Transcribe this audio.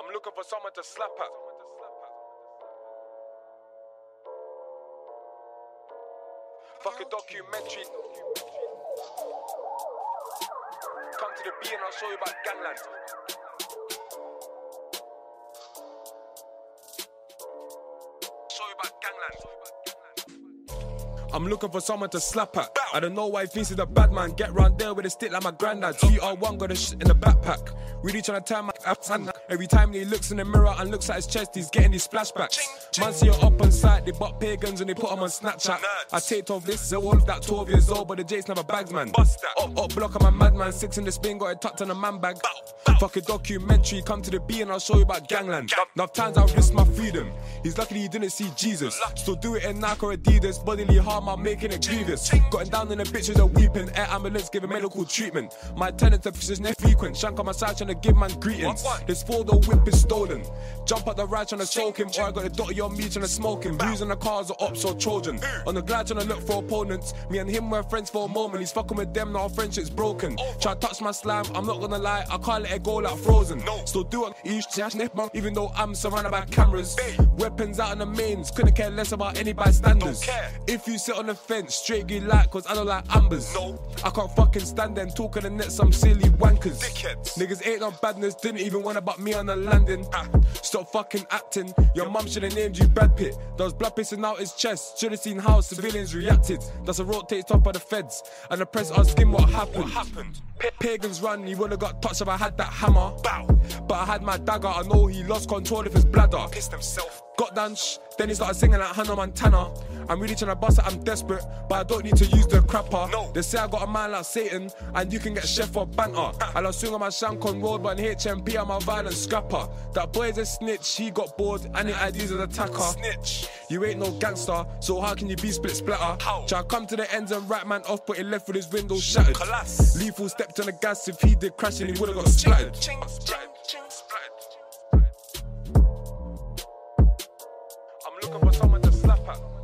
I'm looking for someone to slap at. Fuck a documentary. Come to the B and I'll show you about gangland. Show you about gangland. I'm looking for someone to slap at. I don't know why he thinks he's a bad man. Get round there with a stick like my granddad. 3R1 got a shit in the backpack. Really trying to turn my ass on. Every time he looks in the mirror and looks at his chest, he's getting these flashbacks. Man, see you up on site, they butt pagans and they put them on Snapchat. I taped off this, so all of that 12 years old, but the Jake's never bags, man. Up block, I'm a madman, 6 in the spin, got it tucked in a man bag. Fuck a documentary, come to the B and I'll show you about gangland. Enough times I've risked my freedom. He's lucky he didn't see Jesus. Still do it in Nike or Adidas, bodily harm, I'm making it grievous. Got him down and the bitches are weeping. Air ambulance giving medical treatment. My tenants are fishes near frequent. Shank on my side trying to give man greetings. This 4-door whip is stolen. Jump up the ride trying to soak him, or I got a dotty on me trying to smoke him. Using the cars or ops or Trojan. On the glide trying to look for opponents. Me and him were friends for a moment. He's fucking with them, now our friendship's broken. Try to touch my slime, I'm not gonna lie, I can't let it go like Frozen. Still do it each even though I'm surrounded by cameras. Weapons out in the mains, couldn't care less about any bystanders. If you sit on the fence, straight you like, cause I don't like ambers. I can't fucking stand them talking the net, some silly wankers. Niggas ain't no badness, didn't even want about me on the landing. Stop fucking acting, your mum should've named you Brad Pitt. There was blood pissing out his chest, should've seen how civilians reacted. That's a rotate top by the feds, and the press asking what happened. Pagans run, he would've got touched if I had that hammer. But I had my dagger, I know he lost control of his bladder. Pissed himself. Got down, then he started singing like Hannah Montana. I'm really trying to bust it, I'm desperate, but I don't need to use the crapper. They say I got a man like Satan, and you can get chef for banter. And I'll swing on my shank on road, but in HMP I'm a violent scrapper. That boy's a snitch, he got bored, and he ID's an attacker. Snitch. You ain't no gangster, so how can you be split splatter? Try to come to the ends and right man off, but he left with his windows shattered. Lethal stepped on the gas, if he did crash, and he would've got splattered. I'm looking for someone to slap at.